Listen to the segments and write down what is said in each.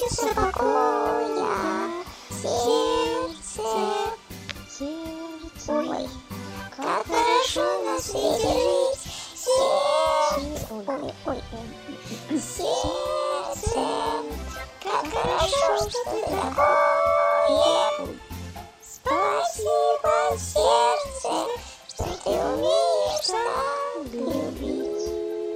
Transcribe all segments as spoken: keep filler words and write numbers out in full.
хочется покоя. Сердце, сердце, ой, как хорошо на свете жить. Сердце, ой, ой, сердце, как хорошо, что ты такое. Спасибо, сердце, что ты умеешь так любить.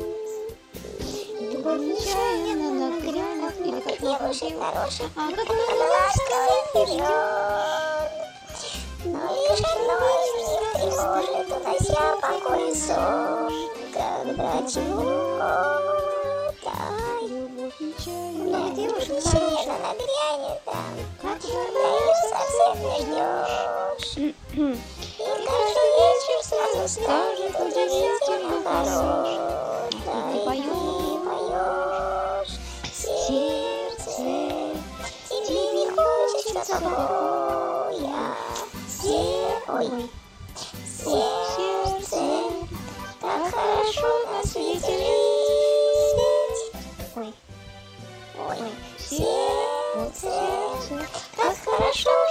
любовь нечаянно нагрянет, или как девушек хороших, а как ласковый вперед. Но лишь одной из них тревожит, унося покой и сон. Когда чего-то любовь нечаянно девушка нежно нагрянет, да ее совсем не ждешь. И каждый вечер сразу скажет удивительно хорош. Да и ты поешь. Сердце, тебе не хочется покоя. Ой, сердце, как хорошо на свете жить. Ой, ой, сердце, как хорошо,